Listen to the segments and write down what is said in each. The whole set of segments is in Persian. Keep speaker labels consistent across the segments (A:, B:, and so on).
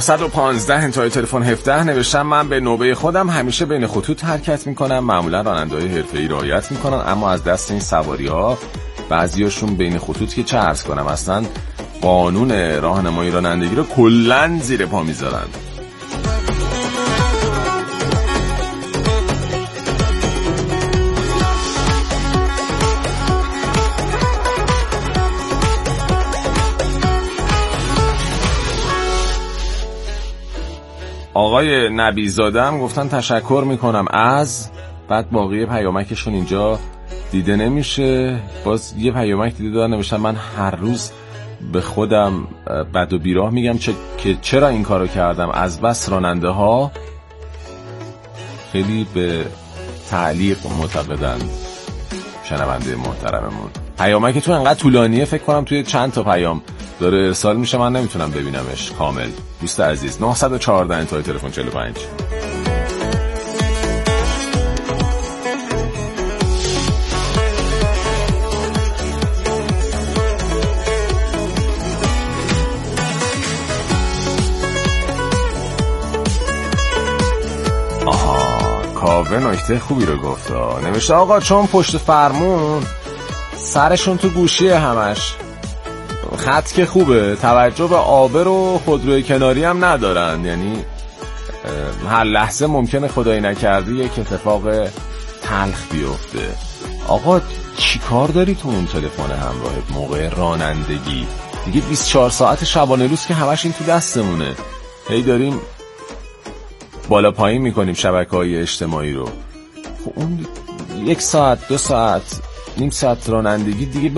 A: 915 انتهای تلفن 17 نوشتم من به نوبه خودم همیشه بین خطوط حرکت میکنم. معمولا راننده‌های حرفه‌ای رعایت میکنن، اما از دست این سواری‌ها بعضیاشون بین خطوط که چه عرض کنم اصلا قانون راهنمایی رانندگی رو کلاً زیر پا میذارن. آقای نبیزاده هم گفتن تشکر میکنم از، بعد باقی پیامکشون اینجا دیده نمیشه. باز یه پیامک دیده دارن نوشتن من هر روز به خودم بد و بیراه میگم که چرا این کارو کردم، از بس راننده ها خیلی به تعلیق معتقدن. شنونده محترممون پیامکتون انقدر طولانیه فکر کنم توی چند تا پیام داره ارسال میشه، من نمیتونم ببینمش کامل. دوست عزیز 914 انتهای تلفن 45. کاوه نکته خوبی رو گفت. نوشته آقا چون پشت فرمون سرشون تو گوشیه همش، خط که خوبه، توجه به آبر و خودروی کناری هم ندارن، یعنی هر لحظه ممکنه خدایی نکرده یک اتفاق تلخ بیفته. آقا چی کار داری تو اون تلفن همراهت موقع رانندگی؟ دیگه 24 ساعت شبانه روز که همش این تو دستمونه، هی داریم بالا پایین میکنیم شبکه‌های اجتماعی رو. خب اون 1 ساعت 2 ساعت نیم ساعت رانندگی دیگه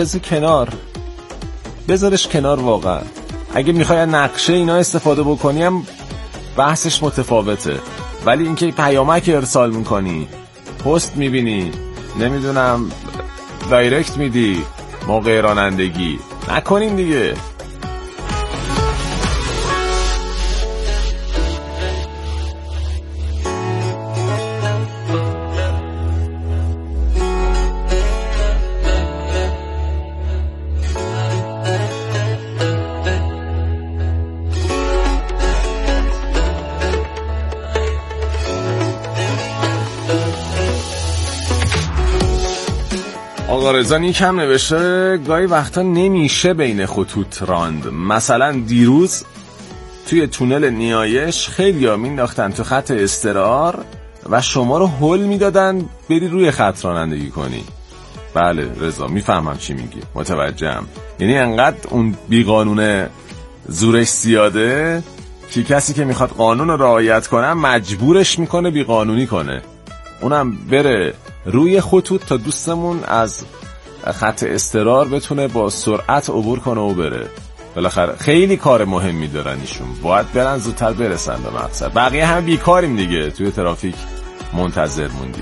A: بذارش کنار. واقعا اگه میخوای نقشه اینا استفاده بکنی هم بحثش متفاوته، ولی اینکه پیامک ارسال میکنی، پست میبینی، نمیدونم دایرکت میدی موقع رانندگی، نکنیم دیگه. آقا رضا نیکم نوشته گاهی وقتا نمیشه بین خطوط راند. مثلا دیروز توی تونل نیایش خیلی‌ها مینداختن تو خط استرار و شما رو هول میدادن بری روی خط رانندگی کنی. بله رضا میفهمم چی میگی، متوجهم. یعنی انقدر اون بیقانونه زورش زیاده که کسی که میخواد قانون رو رعایت کنه مجبورش میکنه بیقانونی کنه، اونم بره روی خطوط تا دوستمون از خط استرار بتونه با سرعت عبور کنه و بره. بالاخره خیلی کار مهمی دارن ایشون، باید برن زودتر برسن به مقصد. بقیه هم بیکاریم دیگه، توی ترافیک منتظر موندیم.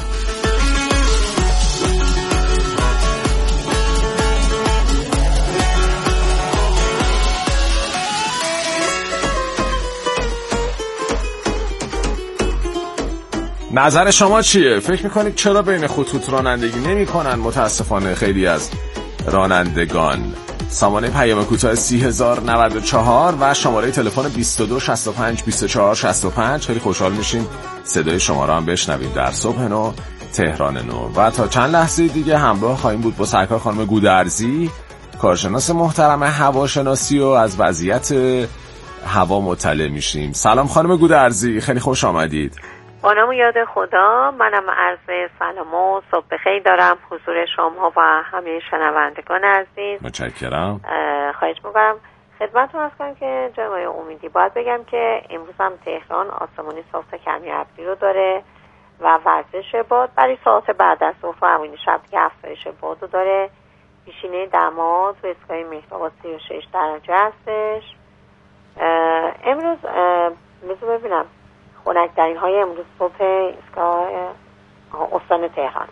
A: نظر شما چیه؟ فکر میکنید چرا بین خطوط رانندگی نمی کنن متاسفانه خیلی از رانندگان؟ سامانه پیام کوتاه 30,094 و شماره تلفن 22 65 24 65. خیلی خوشحال میشیم صدای شما را هم بشنویم در صبح نو تهران نو. و تا چند لحظه دیگه همراه خواهیم بود با سرکار خانم گودرزی، کارشناس محترم هواشناسی، و از وضعیت هوا مطلع میشیم. سلام خانم گودرزی، خیلی خوش آمدید.
B: با نام یاد خدا، منم عرض سلام و صبح بخیر دارم حضور شما و همه شنوندگان عزیز.
A: متشکرم.
B: خواهش می‌کنم خدمتتون هست کنم که جناب امیدی باید بگم که امروز هم تهران آسمانی صبح کمی ابری رو داره و ورزش باد برای ساعت بعد از ظهر و همین شب که افزایش باد رو داره. پیشینه دما تو اسکای مهرآباد 36 درجه هستش. امروز بذار ببینم خنک‌ترین های امروز صبح ایستگاه استان تهران.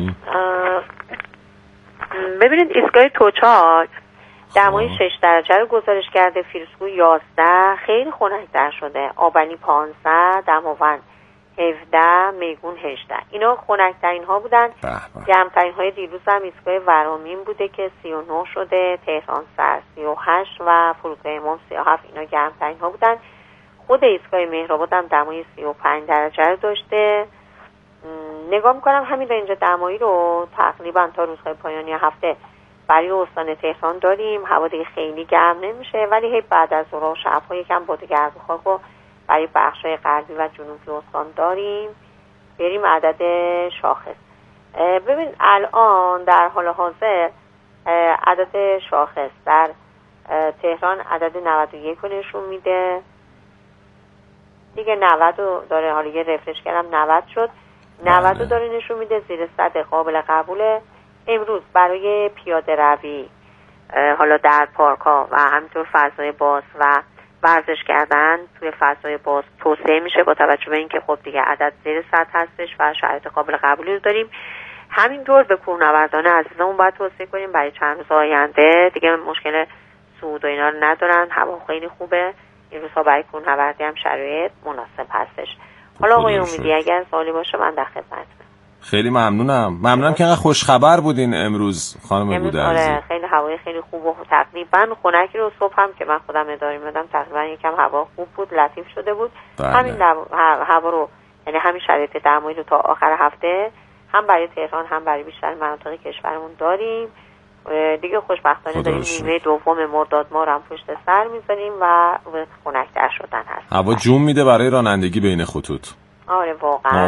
B: ببینید ایستگاه توچاک دمای 6 درجه رو گزارش کرده، فیروزکوه 11 خیلی خنک‌تر شده، آبنی 15، دماوند 17، میگون 18. اینا خنک‌ترین ها بودن. گرم‌ترین های دیروز هم ایستگاه ورامین بوده که 39 شده، تهران سر 38 و فرودگاه امام 37. اینا گرم‌ترین ها بودن. خود ایستگاه مهرآباد هم دمای 35 درجه داشته. نگاه میکنم همین اینجا دمایی رو تقریبا تا روزهای پایانی هفته برای استان تهران داریم. هوا دیگه خیلی گرم نمیشه، ولی هی بعد از ظهر و شب‌ها یکم باد گرم و خاک رو برای بخش‌های غربی و جنوبی استان داریم. بریم عدد شاخص. ببین الان در حال حاضر عدد شاخص در تهران عدد 91 رو نشون میده دیگه. 90 داره، حالا یه رفرش کردم 90 شد. 90 داره نشون میده، زیر 100 قابل قبوله. امروز برای پیاده روی حالا در پارک ها و همینطور فضای باز و ورزش کردن توی فضای باز توصیه میشه، با توجه به اینکه خب دیگه عدد زیر 100 هستش و شرایط قابل قبولی رو داریم. همینطور به کوهنوردان عزیزمون باید توصیه کنیم برای چند روز آینده دیگه مشکل صعود و اینا رو ندارن، هوا خیلی خوبه این روزها، برای کوهنوردی هم شرایط مناسب هستش. حالا آقای امیدی اگر سوالی باشه من در خدمتم.
A: خیلی ممنونم که انقدر خوش خبر بودین امروز خانم گودرزی.
B: آره خیلی هوای خیلی خوب و تقریبا خنکی رو صبح هم که من خودم اداره میدم تقریبا یکم هوا خوب بود، لطیف شده بود. همین هوا رو یعنی همین شرایط دمایی رو تا آخر هفته هم برای تهران هم برای بیشتر مناطق کشورمون داریم دیگه. خوشبختانه داریم نیمه دوم مرداد ماه هم پشت سر میذاریم و خنک‌تر شدن هست.
A: هوا جون میده برای رانندگی بین خطوط.
B: آره واقعا.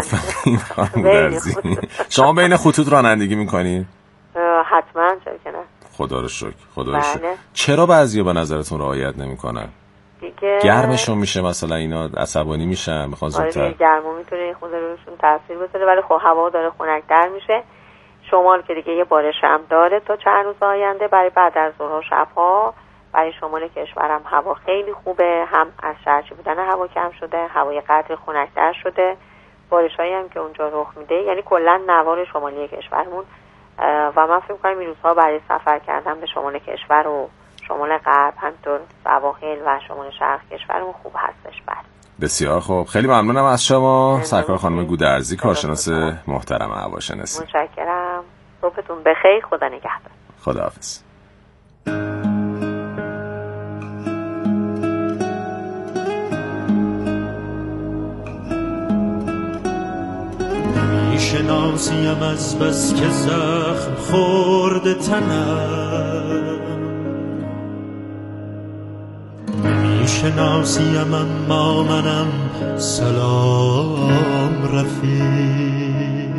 A: شما بین خطوط رانندگی میکنید؟
B: حتما، چرا که نه.
A: خدا رو شکر. چرا بعضیا به نظرتون رعایت نمیکنن؟
B: دیگه
A: گرمشون میشه مثلا، اینا عصبانی میشن میخوان زودتر.
B: آره گرما میتونه خود روشون تاثیر بذاره، ولی خب هوا داره خنک‌تر میشه. شمال که دیگه یه بارش هم داره تا چند روز آینده، برای بعد از ظهر و شب‌ها برای شمال کشورم هوا خیلی خوبه، هم از شرجی بودن هوا کم شده، هوای قدر خنک‌تر شده، بارشایی هم که اونجا رخ میده، یعنی کلا نوار شمالی کشورمون و من فکر می‌کنم این روزها برای سفر کردن به شمال کشور و شمال غرب همینطور سواحل و شمال شرق کشورمون خوب هستش. بله
A: بسیار خوب، خیلی ممنونم از شما سرکار خانم گودرزی، کارشناس محترم هواشناسی.
B: متشکرم، صبحتون بخیر، خدا نگهدار.
A: خداحافظ.
C: میشناسیم از بس که زخم خورده تنم، میشناسیم اما منم سلام رفیق.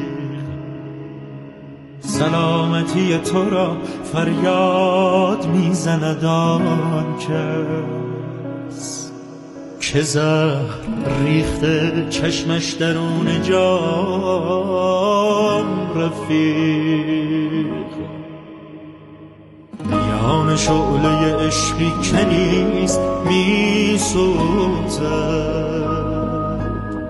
C: سلامتی تو را فریاد میزند آن کس که زهر ریخته چشمش درون جام رفیق. میان شعله عشقی که نیست میسوزد،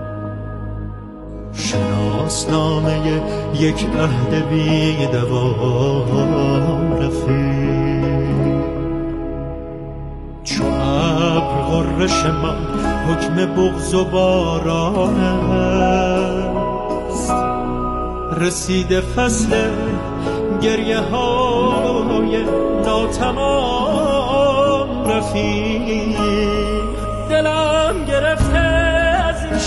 C: شناسنامه یک عهد بی دوام رفیق. چو ابر غرش ما حکم بغض و باران است، رسیده فصل گریه های ناتمام رفیق. دلم گرفته از این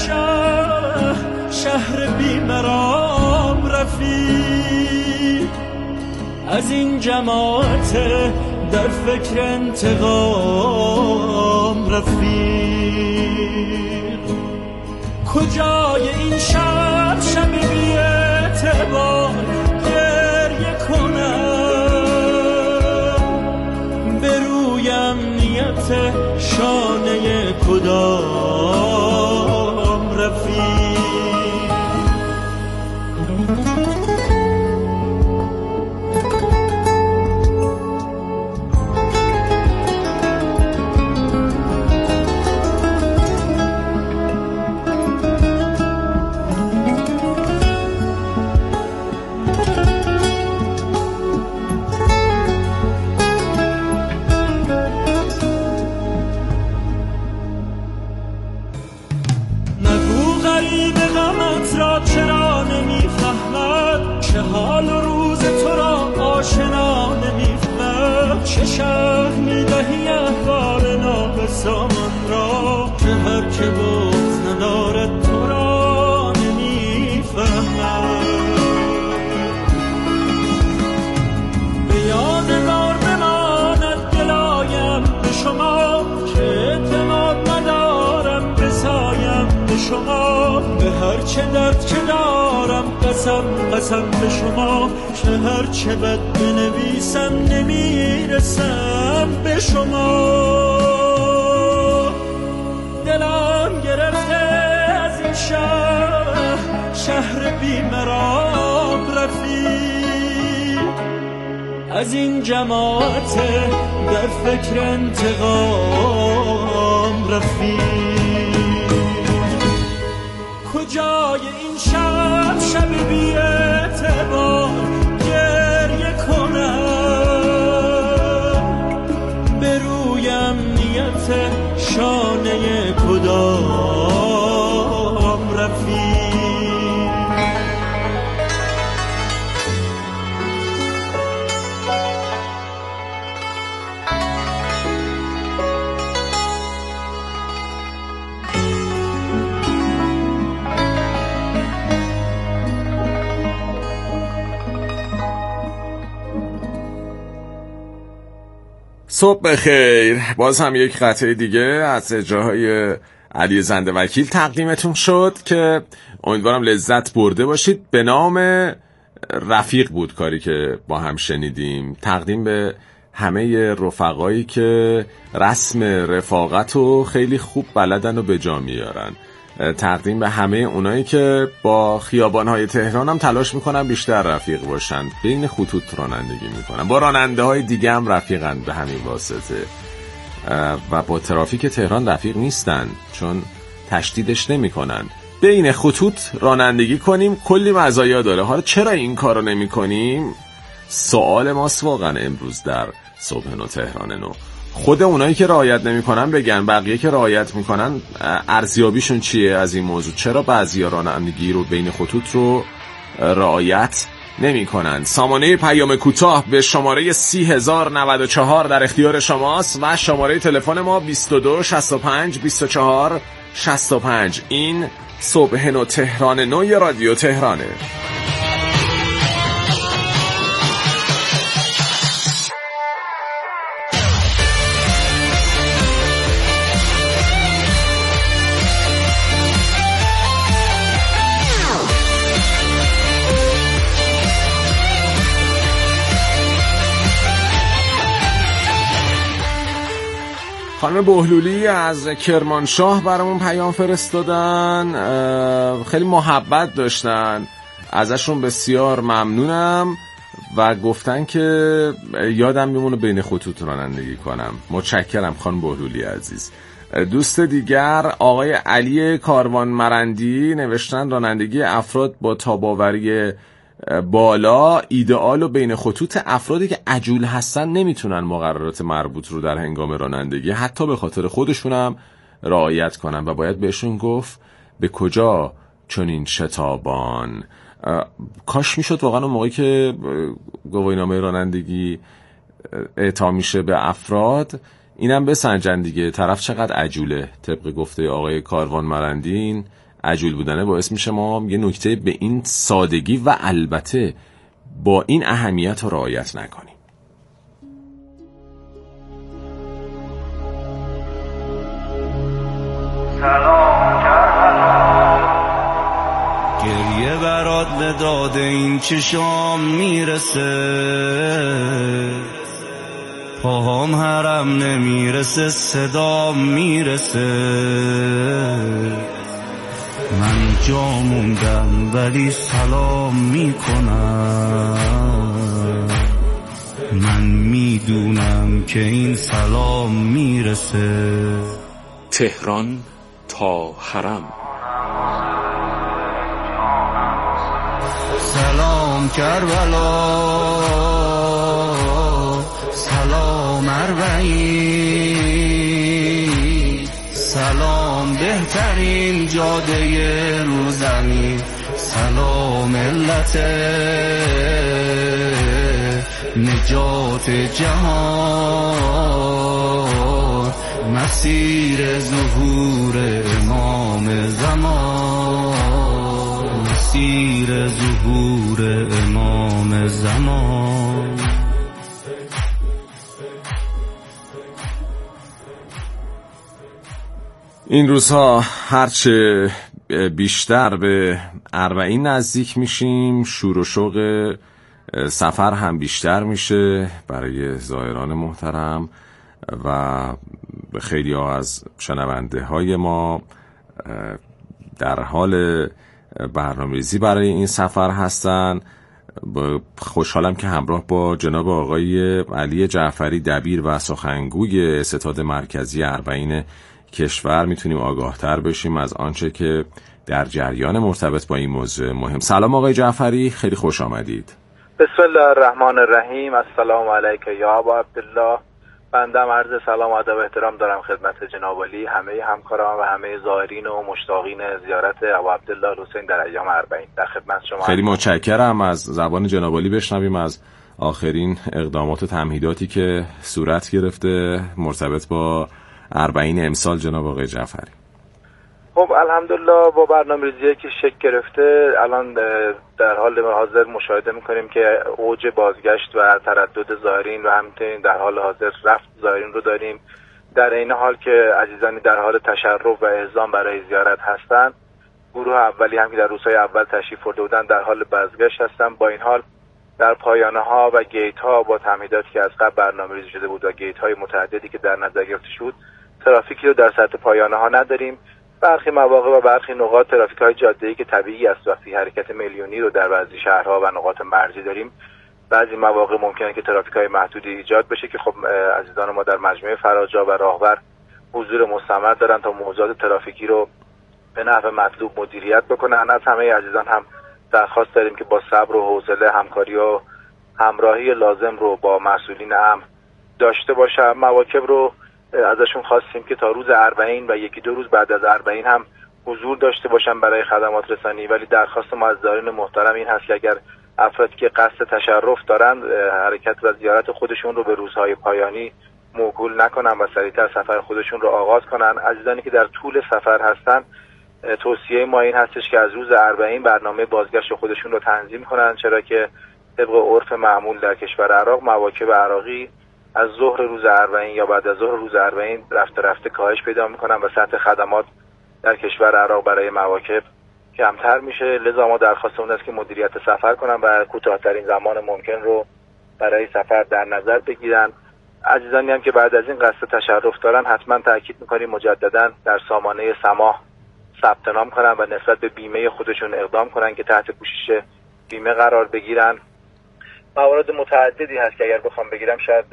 C: شهر بیمرام رفیق، از این جماعت در فکر انتقام رفیق. کجای این شب بی اعتبار گریه کنم، به روی امنیت شانه کدام رفیق. چرا نمیفهمد که حال و روز تو را آشنا چه شرح میدهی احوال نابسامان را که هر ندارم قسم به شما که هرچه بد بنویسم نمیرسم به شما. دلم گرفته از این شهر بی‌مرام رفیق، از این جماعت در فکر انتقام رفیق. کجای این شب بی اعتبار گریه کنم، به روی امنیت شانه کدام رفیق.
A: صبح بخیر. باز هم یک قطعه دیگه از اجراهای علی زنده وکیل تقدیمتون شد که امیدوارم لذت برده باشید. به نام رفیق بود کاری که با هم شنیدیم، تقدیم به همه رفقایی که رسم رفاقت رو خیلی خوب بلدن و به جا میارن، تقدیم به همه اونایی که با خیابان‌های تهران هم تلاش میکنن بیشتر رفیق باشن، بین خطوط رانندگی میکنن، با راننده های دیگه هم رفیقن به همین واسطه، و با ترافیک تهران رفیق نیستن چون تشدیدش نمیکنن. بین خطوط رانندگی کنیم، کلی مزایا داره. حالا چرا این کارو نمیکنیم؟ سوال ماست واقعا امروز در صبح نو تهران نو. خود اونایی که رعایت نمی‌کنن بگن، بقیه که رعایت می‌کنن ارزیابیشون چیه از این موضوع؟ چرا بعضیا رانندگی رو بین خطوط رو رعایت نمی‌کنن؟ سامانه پیام کوتاه به شماره 30094 در اختیار شماست و شماره تلفن ما 22 65 24 65. این صبح نو تهران نو رادیو تهرانه. خانم بهلولی از کرمانشاه برامون پیام فرستادن، خیلی محبت داشتن، ازشون بسیار ممنونم و گفتن که یادم میمونه بین خطوط رانندگی کنم. متشکرم خانم بهلولی عزیز. دوست دیگر آقای علی کاروان مرندی نوشتن رانندگی افراد با تاباوری بالا ایدئال و بین خطوط. افرادی که عجول هستن نمیتونن مقررات مربوط رو در هنگام رانندگی حتی به خاطر خودشون هم رعایت کنن و باید بهشون گفت به کجا چنین شتابان. کاش میشد واقعا اون موقعی که گواهینامه رانندگی اعطا میشه به افراد اینم بسنجن دیگه، طرف چقدر عجوله. طبق گفته آقای کاروان مرندین عجول بودنه باعث میشه ما یه نکته به این سادگی و البته با این اهمیت رو رعایت نکنیم.
D: سلام گریه برات به داد این چشام میرسه، پاهام حرم نمیرسه صدام میرسه. من جا موندم ولی سلام میکنم، من میدونم که این سلام میرسه.
E: تهران تا حرم.
D: سلام کربلا، سلام اربعین، سلام بهترین جاده رو زمین، سلام ملت نجات جهان، مسیر ظهور امام زمان، مسیر ظهور امام زمان.
A: این روزها هرچه بیشتر به اربعین نزدیک میشیم، شور و شوق سفر هم بیشتر میشه برای زائران محترم و خیلی ها از شنونده های ما در حال برنامه‌ریزی برای این سفر هستن. خوشحالم که همراه با جناب آقای علی جعفری، دبیر و سخنگوی ستاد مرکزی اربعین کشور، میتونیم آگاهتر بشیم از آنچه که در جریان مرتبط با این موضوع مهم. سلام آقای جعفری، خیلی خوش آمدید.
F: بسم الله الرحمن الرحیم. السلام علیک یا ابا عبدالله. بنده عرض سلام و ادب و احترام دارم خدمت جناب علی، همه همکاران و همه زائرین و مشتاقین زیارت ابا عبدالله الحسین در ایام اربعین. در خدمت شما.
A: خیلی متشکرم. از زبان جناب علی بشنویم از آخرین اقدامات و تمهیداتی که صورت گرفته مرتبط با اربعین امسال جناب آقای جعفری.
F: خب الحمدلله با برنامه‌ریزی که شکل گرفته الان در حال حاضر مشاهده میکنیم که اوج بازگشت و تردد زائرین و همینطور در حال حاضر رفت زائرین رو داریم. در این حال که عزیزانی در حال تشرف و اعزام برای زیارت هستند، گروه اولی هم که در روزهای اول تشریف برده بودن در حال بازگشت هستند. با این حال در پایانه ها و گیت ها با تمهیداتی که از قبل برنامه‌ریزی شده بود و گیت های متعددی که در نظر گرفته شد، ترافیکی رو در سطح پایانه ها نداریم. برخی مواقع و برخی نقاط ترافیک های جاده‌ای که طبیعی است وقتی حرکت میلیونی رو در بعضی شهرها و نقاط مرزی داریم، بعضی مواقع ممکنه که ترافیک های محدودی ایجاد بشه که خب عزیزان ما در مجموعه فراجا و راهور حضور مستمر دارن تا موضوعات ترافیکی رو به نحو مطلوب مدیریت بکنن. از همه عزیزان هم درخواست داریم که با صبر و حوصله همکاری و همراهی لازم رو با مسئولین امن داشته باشن. مواکب رو ازشون خواستیم که تا روز اربعین و یکی دو روز بعد از اربعین هم حضور داشته باشن برای خدمات رسانی، ولی درخواست ما از زائرین محترم این هست که اگر افرادی که قصد تشرف دارن حرکت و زیارت خودشون رو به روزهای پایانی موکول نکنن و سریعتر سفر خودشون رو آغاز کنن. عزیزانی که در طول سفر هستن، توصیه ما این هستش که از روز اربعین برنامه بازگشت خودشون رو تنظیم کنن، چرا که طبق عرف معمول در کشور عراق مواکب عراقی از ظهر روز اربعین یا بعد از ظهر روز اربعین رفته رفته کاهش پیدا میکنن و سطح خدمات در کشور عراق برای مواکب کمتر میشه. لذا ما درخواستمون است که مدیریت سفر کنن و کوتاه‌ترین زمان ممکن رو برای سفر در نظر بگیرن. عزیزانی هم که بعد از این قصد تشرف دارن حتما تاکید میکنیم مجددا در سامانه سماح ثبت نام کنن و نسبت به بیمه خودشون اقدام کنن که تحت پوشش بیمه قرار بگیرن. موارد متعددی هست که اگر بخوام بگیرم شاید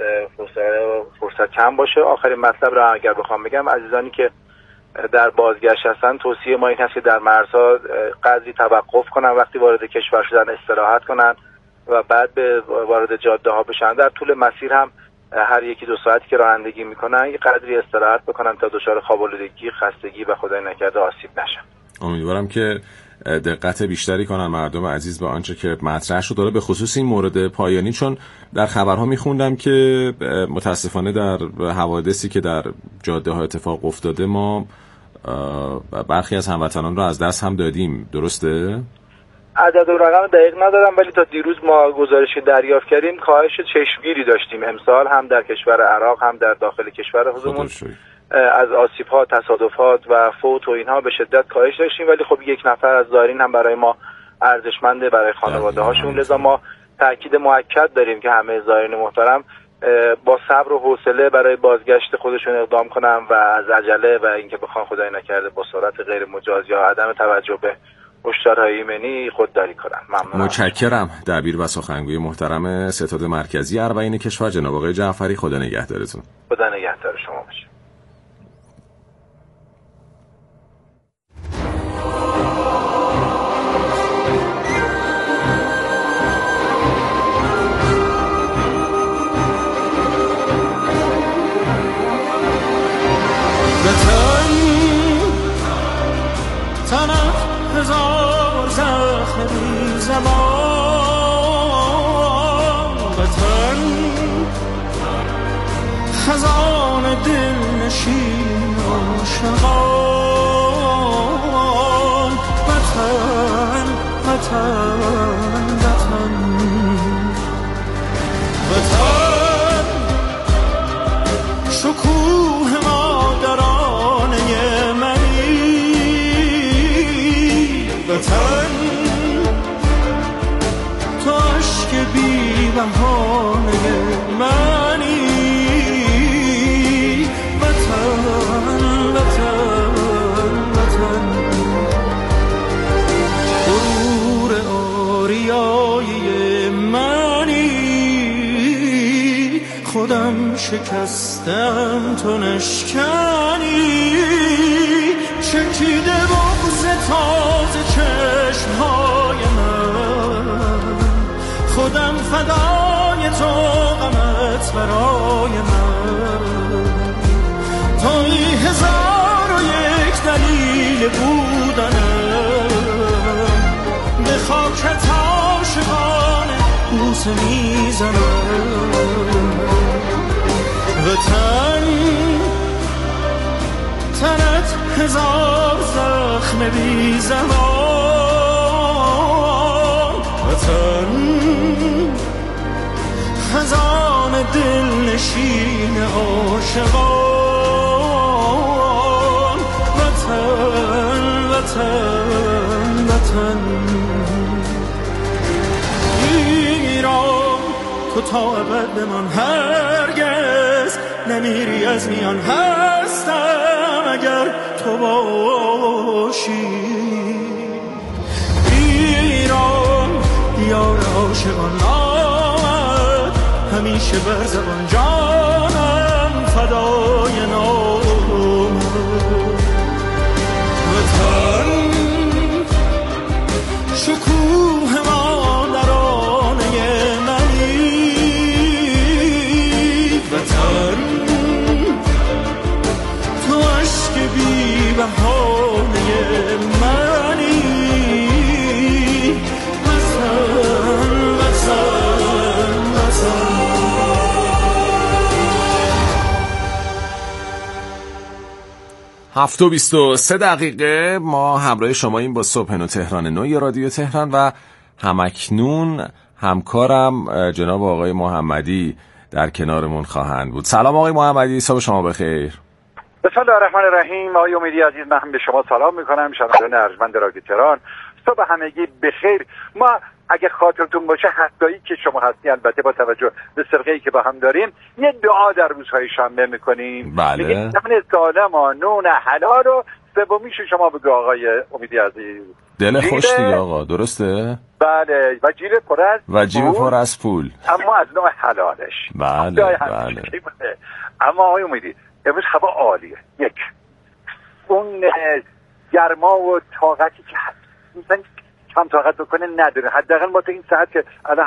F: فرصت کم باشه. آخرین مطلب رو اگر بخوام بگم، عزیزانی که در بازگشت هستن توصیه ما این هست که در مرزها قدری توقف کنن، وقتی وارد کشور شدن استراحت کنن و بعد به وارد جاده ها بشن. در طول مسیر هم هر یکی دو ساعتی که رانندگی میکنن یه قدری استراحت بکنن تا دچار خواب‌آلودگی، خستگی و خدای نکرده آسیب نشن.
A: امیدوارم که دقت بیشتری کنن مردم عزیز به آنچه که مطرح شد، داره به خصوص این مورد پایانی، چون در خبرها میخوندم که متاسفانه در حوادثی که در جاده ها اتفاق افتاده ما برخی از هموطنان رو از دست هم دادیم. درسته؟
F: عدد و رقم دقیق ندارم، ولی تا دیروز ما گزارشی دریافت کردیم کاهش چشمگیری داشتیم امسال، هم در کشور عراق هم در داخل کشور خودمون. از آسیب‌ها، تصادفات و فوت و اینها به شدت کاهش داشتیم، ولی خب یک نفر از زائرین هم برای ما ارزشمنده برای خانواده هاشون. لذا ما تاکید موکد داریم که همه زائرین محترم با صبر و حوصله برای بازگشت خودشون اقدام کنن و از عجله و اینکه بخوان خدای نکرده با سرعت غیر مجاز یا عدم توجه به هشدارهای ایمنی خودداری کنن. ممنونم.
A: متشکرم. دبیر و سخنگوی محترم ستاد مرکزی اربعین کشور جناب آقای جعفری، خدا نگهدارتون.
F: خدا نگهدار شما باشه.
C: خزان دل نشین عاشقان، وطن وطن وطن وطن، شکوه مادرانه منی بهانه منی. وطن وطن وطن غرور آریایی منی. خودم شکستم تو نشکنی. چکیده بغض تازه چشمهای من. خودم فدای تو غمت برای من. توی 1001 دلیل بودنم. به خاکت عاشقانه بوسه میزنم. وطن تنت 1000 زخم بی زمان. وطن خزان دل نشین عاشقان. وطن وطن وطن ایران تو تا ابد بمان. هرگز نمیری از میان. هستم اگر تو باشی. ایران یار عاشقان آمد همیشه بر زبان. جانم فدای نام. وطن شکوه مادرانه منی. وطن تو عشق بی بهانه منی. وطن وطن وطن
A: 7:23 ما همراه شما این با صبح نو تهران نو رادیو تهران و همکنون همکارم جناب آقای محمدی در کنارمون خواهند بود. سلام آقای محمدی، صبح شما بخیر.
G: بسم الله الرحمن الرحیم. آقای امیدی عزیز، من هم به شما سلام میکنم. شنوندگان ارجمند رادیو تهران، صبح همگی بخیر. ما اگه خاطرتون باشه هفته‌ای که شما هستی، البته با توجه به سرقه‌ای که با هم داریم، یه دعا در روزهای شنبه میکنیم.
A: بله.
G: میگیم زمین سالم و نون حلال و سومیشو شما بگو آقای امیدی عزیز.
A: دل خوش دیگه آقا، درسته؟
G: بله. و جیب پر از
A: پول
G: اما از نوع حلالش.
A: بله بله.
G: اما آقای امیدی امروز هوا عالیه. یک اون گرما و طاقتی که هست مثلا کم طاقت بکنه نداره. حداقل ما تا این ساعت که الان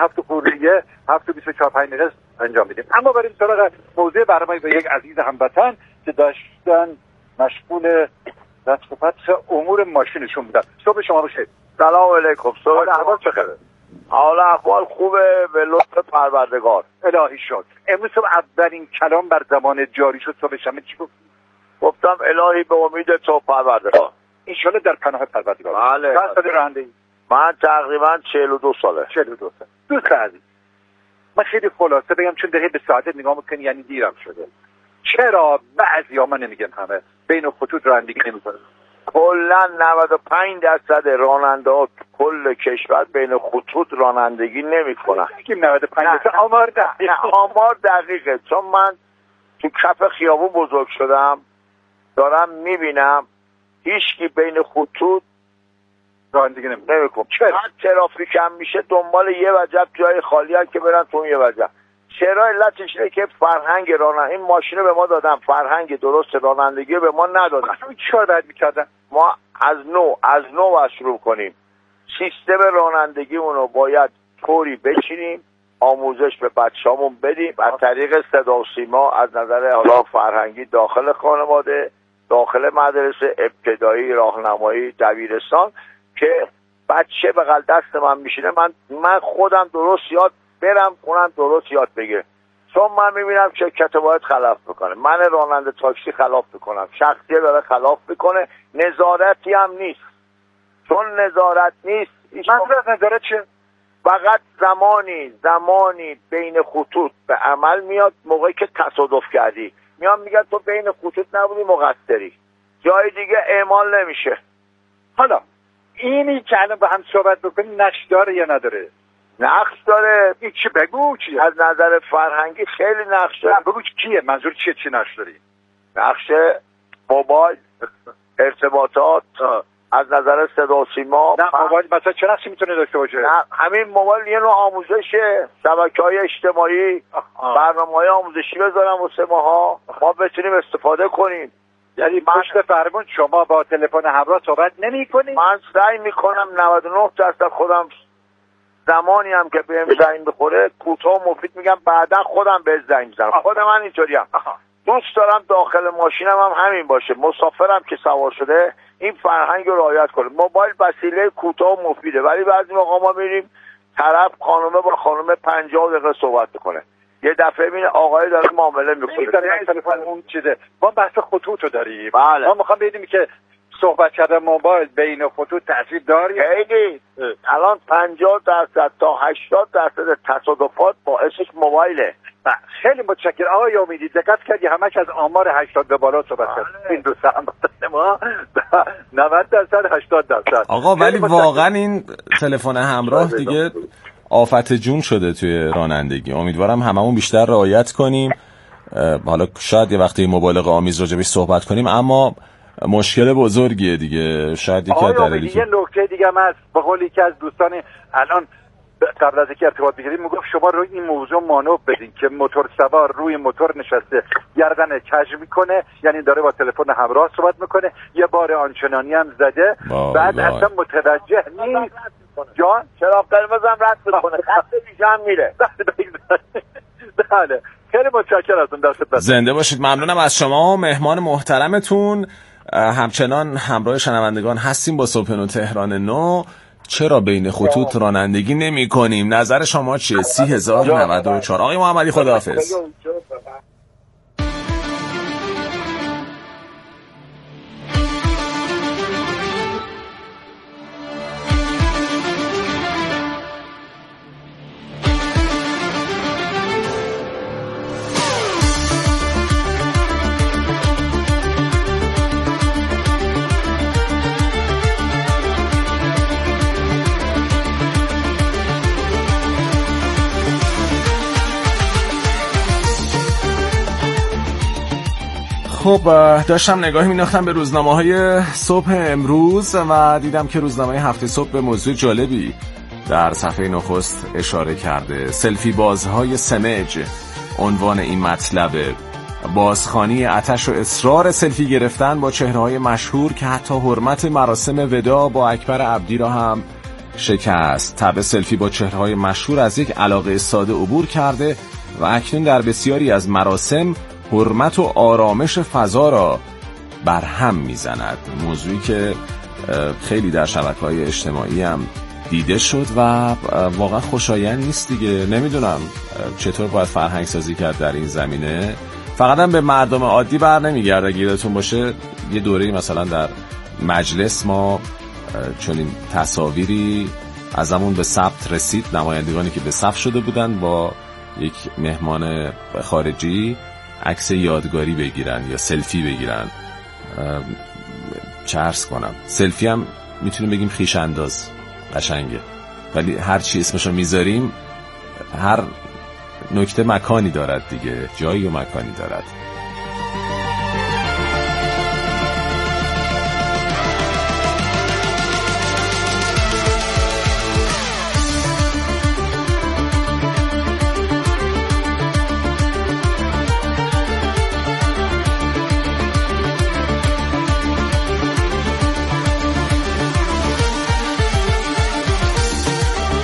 G: 7:24 انجام میدیم. اما بریم سراغ موضوع برنامه با یک عزیز هموطن که داشتن مشغول رفع و فتح امور ماشینشون بودن. صبح شما بخیر.
H: سلام علیکم. صبح
G: احوال چخبره؟
H: حال احوال خوبه به لطف پروردگار.
G: الهی شد. امروز صبح اولین کلام بر زمان جاری شد. صبح شما چی گفت؟
H: گفتم الهی به امید تو پروردگار.
G: انشالله در پناه پروردگار.
H: بله.
G: چند سال رانندگی؟
H: من تقریبا 42 ساله.
G: 42 سال. دوست عزیز، من خیلی خلاصه بگم چون دقیقه به ساعت نگاه میکنی یعنی دیرم شده. چرا بعضیا، من نمیگم همه، بین خطوط رانندگی نمیکنن؟
H: کلا 95% راننده‌ها کل کشور بین خطوط رانندگی نمیکنن.
G: میگیم 95%. آمار دقیقه.
H: آمار دقیقه. چون من تو کف خیابون بزرگ شدم، دارم میبینم هیچکی بین خطوط
G: رانندگی
H: نمیکنه. چرا؟ ترافیک هم میشه دنبال یه وجب جای خالی هست که برن تو یه وجب. چرا؟ علتش اینه که فرهنگ رانندگی، این ماشینو به ما دادن، فرهنگ درست رانندگی به ما ندادن.
G: اصلا چیکار باید میکردن؟
H: ما از نو باید شروع کنیم. سیستم رانندگیمون رو باید طوری بچینیم، آموزش به بچه‌هامون بدیم از طریق صدا و سیما، از نظر حالا فرهنگی داخل خانواده، داخل مدرسه ابتدایی، راهنمایی، دبیرستان، که بچه بغل دست من میشینه من خودم درست یاد برم، اونم درست یاد بگیره. چون من میبینم شرکت باید خلاف بکنه، من راننده تاکسی خلاف بکنم، شخصیه داره خلاف بکنه، نظارتی هم نیست. چون نظارت نیست،
G: منظور نظارت چیه؟
H: فقط زمانی بین خطوط به عمل میاد موقعی که تصادف کردی، میان میگن تو بین خطوط نبودی مقصری، جای دیگه اعمال نمیشه.
G: حالا اینی که الان با هم صحبت بکنیم نقش داره یا نداره؟
H: نقش داره.
G: این چی بگو چی؟
H: از نظر فرهنگی خیلی نقش داره.
G: بگو کیه؟ منظور چیه چی نقش داری؟
H: نقش موبایل، ارتباطات، از نظر صدا و سیما.
G: نه موبایل مثلا چه نقشی میتونه داشته باشه؟
H: نه همین موبایل یه نوع آموزشه، شبکه‌های اجتماعی، برنامه‌های آموزشی بذارن واسه ماها، ما بتونیم استفاده کنیم.
G: یعنی پشت فرمون شما با تلفن همراه صحبت نمی‌کنید؟
H: من سعی میکنم 99% خودم زمانی هم که بهم زنگ بخوره کوتاه و مفید میگم بعدا خودم به زنگ میزنم. خود من اینطوریم. دوست دارم داخل ماشینم هم همین باشه، مسافرم که سوار شده این فرهنگ رو رعایت کنه. موبایل وسیله کوتاه و مفیده، ولی بعضی موقع ما میریم طرف خانومه با خانومه 50 دقیقه صحبت میکنه، یه دفعه میبینه آقای داره معامله میکنه.
G: تلفن اون چیزه. ما بحث خطوط رو داریم.
H: بله.
G: ما میخوام ببینیم که صحبت کردن موبایل بین خطوط تاثیر داره.
H: خیلی الان 50% تا 80% تصادفات باعثش موبایله.
G: خیلی متشکرم آقای امیدی، دقت کردی همش از آمار 80 به بالا صحبت کرد. این دو سه ما 90% 80%.
A: آقا ولی واقعا این تلفن همراه دیگه آفت جون شده توی رانندگی. امیدوارم هممون بیشتر رعایت کنیم. حالا شاید یه وقتی مبالغه آمیز راجبش صحبت کنیم، اما مشکل بزرگیه دیگه. شاید یکی از دلایلی
G: یه نکته دیگه هم هست. به قول یکی از دوستان الان قبل از اینکه ارتباط بگیریم میگفت شما روی این موضوع مانور بدین که موتور سوار روی موتور نشسته گردن کج میکنه، یعنی داره با تلفن همراه صحبت میکنه، یه بار آنچنانی هم زده، بعد اصلا متوجه نیست. جان
H: چراغ قرمز هم رد میکنه، خط دیگه هم میره.
G: بله خیلی متشکرم ازتون، دست بدید.
A: زنده باشید. ممنونم از شما و مهمان محترمتون. همچنان همراه شنوندگان هستیم با صبح نو تهران نو. چرا بین خطوط رانندگی نمی کنیم؟ نظر شما چیه؟ 30,094. آقای محمدی خداحافظ. خب داشتم نگاهی می‌انداختم به روزنامه‌های صبح امروز و دیدم که روزنامه هفته صبح به موضوع جالبی در صفحه نخست اشاره کرده. سلفی بازهای سمج عنوان این مطلبه. بازخوانی آتش و اصرار سلفی گرفتن با چهره‌های مشهور که حتی حرمت مراسم وداع با اکبر عبدی را هم شکست. تب سلفی با چهره‌های مشهور از یک علاقه ساده عبور کرده و اکنون در بسیاری از مراسم حرمت و آرامش فضا را برهم میزند. موضوعی که خیلی در شبکه‌های اجتماعی هم دیده شد و واقعا خوشایند نیست دیگه. نمیدونم چطور باید فرهنگ سازی کرد در این زمینه. فقط هم به مردم عادی بر نمیگرده. اگه یادتون باشه یه دوره‌ای مثلا در مجلس ما چنین تصاویری ازمون به ثبت رسید، نمایندگانی که به صف شده بودن با یک مهمان خارجی عکس یادگاری بگیرن یا سلفی بگیرن. چه عرض کنم، سلفی هم میتونیم بگیم خویش انداز، قشنگه، ولی هر چی اسمشو میذاریم هر نکته مکانی دارد دیگه، جایی و مکانی دارد.